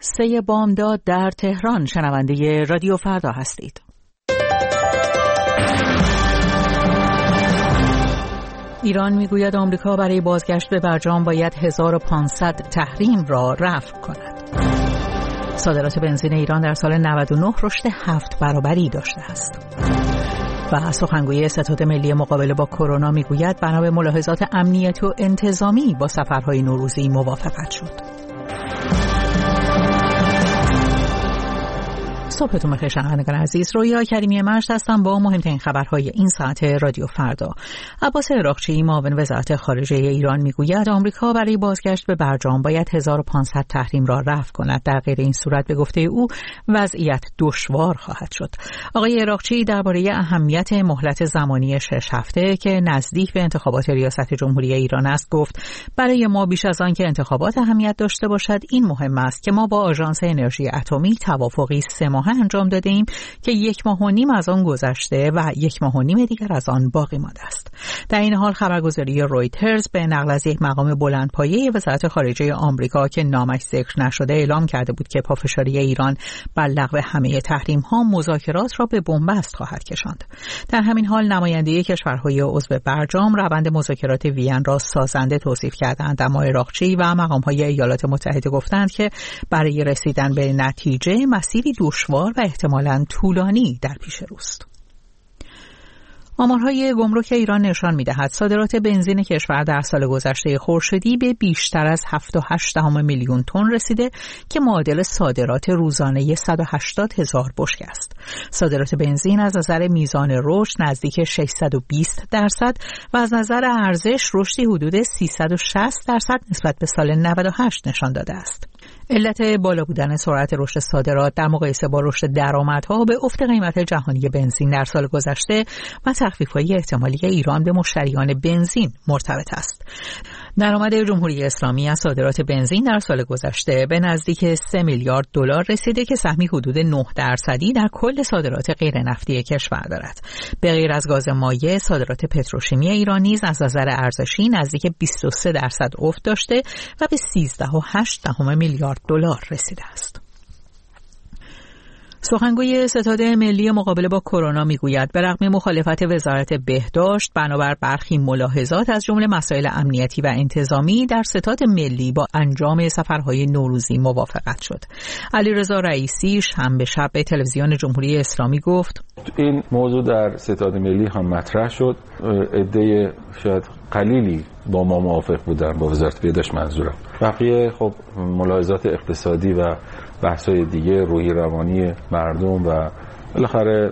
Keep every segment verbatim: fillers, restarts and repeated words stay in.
سه بامداد در تهران. شنونده رادیو فردا هستید. ایران میگوید آمریکا برای بازگشت به برجام باید هزار و پانصد تحریم را رفع کند. صادرات بنزین ایران در سال نود و نه رشد هفت برابری داشته است. و سخنگوی ستاد ملی مقابله با کرونا میگوید بنا به ملاحظات امنیتی و انتظامی با سفرهای نوروزی موافقت شد. صبحتون بخیر شنوندگان عزیز، رویا کریمی مجد هستم با مهمترین خبرهای این ساعت رادیو فردا. عباس عراقچی معاون وزارت خارجه ایران میگوید آمریکا برای بازگشت به برجام باید هزار و پانصد تحریم را رفع کند. در غیر این صورت به گفته او وضعیت دشوار خواهد شد. آقای عراقچی درباره اهمیت مهلت زمانی شش هفته که نزدیک به انتخابات ریاست جمهوری ایران است گفت برای ما بیش از آن که انتخابات اهمیت داشته باشد این مهم است که ما با آژانس انرژی اتمی توافقی سه ماه انجام داده ایم که یک ماه و نیم از آن گذشته و یک ماه و نیم دیگر از آن باقی مانده است. در این حال خبرگزاری رویترز به نقل از یک مقام بلندپایه وزارت خارجه آمریکا که نامش ذکر نشده اعلام کرده بود که پافشاری ایران بر لغو همه تحریم ها مذاکرات را به بنبست خواهد کشاند. در همین حال نماینده کشورهای عضو برجام روند مذاکرات وین را سازنده توصیف کردند، اما عراقچی و مقام‌های ایالات متحده گفتند که برای رسیدن به نتیجه مسیری دشوار و احتمالاً طولانی در پیش روست. آمارهای گمرک ایران نشان می‌دهد صادرات بنزین کشور در سال گذشته خورشیدی به بیشتر از هفت و هشت دهم میلیون تن رسیده که معادل صادرات روزانه صد و هشتاد هزار بشکه است. صادرات بنزین از نظر میزان رشد نزدیک ششصد و بیست درصد و از نظر ارزش رشدی حدود سیصد و شصت درصد نسبت به سال نود و هشت نشان داده است. علت بالا بودن سرعت رشد صادرات در مقایسه با رشد درآمدها به افت قیمت جهانی بنزین در سال گذشته و تخفیف‌های احتمالی ایران به مشتریان بنزین مرتبط است. درآمد جمهوری اسلامی از صادرات بنزین در سال گذشته به نزدیک سه میلیارد دلار رسیده که سهمی حدود نه درصدی در کل صادرات غیر نفتی کشور دارد. به غیر از گاز مایع، صادرات پتروشیمی ایران نیز از نظر ارزشی نزدیک بیست و سه درصد افت داشته و به سیزده و هشت دهم میلیارد دلار رسیده است. سخنگوی ستاد ملی مقابله با کرونا میگوید به رغم مخالفت وزارت بهداشت بنابر برخی ملاحظات از جمله مسائل امنیتی و انتظامی در ستاد ملی با انجام سفرهای نوروزی موافقت شد. علیرضا رئیسی شنبه شب به تلویزیون جمهوری اسلامی گفت این موضوع در ستاد ملی هم مطرح شد. عده شاید قلیلی با ما موافق بودن، با وزارت بهداشت منظورم. بقیه خب ملاحظات اقتصادی و بحث‌های دیگه، روحی روانی مردم و بالاخره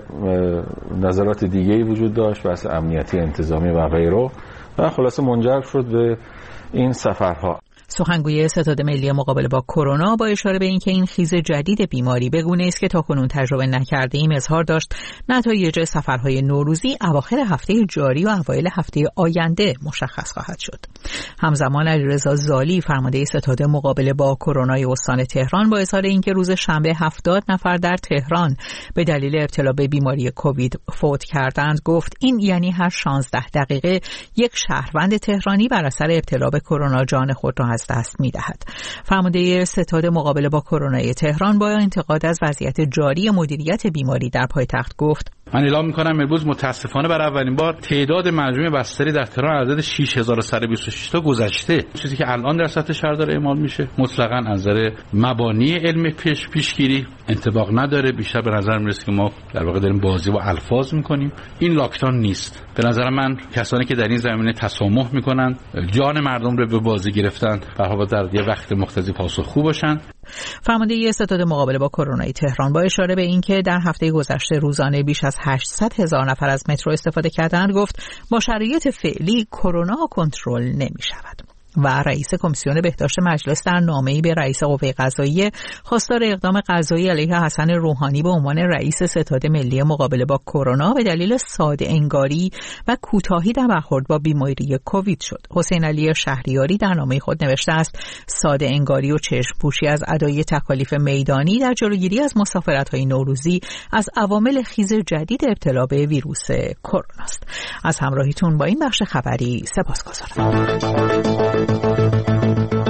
نظرات دیگه‌ای وجود داشت، بحث امنیتی انتظامی و غیره، و خلاصه منجر شد به این سفرها. سخنگوی ستاد ملی مقابله با کرونا با اشاره به اینکه این خیز جدید بیماری به گونه است که تاکنون تجربه نکرده‌ایم اظهار داشت نتایج سفرهای نوروزی اواخر هفته جاری و اوایل هفته آینده مشخص خواهد شد. همزمان علیرضا زالی فرمانده ستاد مقابله با کرونا استان تهران با اظهار اینکه روز شنبه هفتاد نفر در تهران به دلیل ابتلا به بیماری کووید فوت کردند گفت این یعنی هر شانزده دقیقه یک شهروند تهرانی بر اثر ابتلا به کرونا جان خود را از دست می‌دهد. فرمانده ستاد مقابله با کرونا تهران با انتقاد از وضعیت جاری مدیریت بیماری در پایتخت گفت من اعلام می‌کنم امروز متاسفانه برای اولین بار تعداد مجموع بستری در تهران عدد شش هزار و صد و بیست و شش تا گذشته. چیزی که الان در سطح شهر داره اعمال میشه مطلقاً از نظر مبانی علم پیش پیشگیری انطباق نداره. بیشتر به نظر میرسه که ما در واقع داریم بازی و الفاظ می‌کنیم. این لاکتان نیست. به نظر من کسانی که در این زمینه تسامح می‌کنن، جان مردم رو به بازی گرفتن، برای در یه وقت مقتضی پاسخگو باشن. فرمانده ستاد مقابله با کرونا تهران با اشاره به اینکه در هفته گذشته روزانه بیش از هشتصد هزار نفر از مترو استفاده کردند گفت با شرایط فعلی کرونا کنترل نمی‌شود. و رئیس کمیسیون بهداشت مجلس در نامه‌ای به رئیس قوه قضاییه خواستار اقدام قضایی علیه حسن روحانی به عنوان رئیس ستاد ملی مقابله با کرونا به دلیل ساده انگاری و کوتاهی در برخورد با بیماری کووید شد. حسین علی شهریاری در نامه خود نوشته است ساده انگاری و چشم پوشی از ادای تکالیف میدانی در جلوگیری از مسافرت‌های نوروزی از عوامل خیز جدید ابتلا به ویروس کرونا است. از همراهیتون با این بخش خبری سپاسگزارم.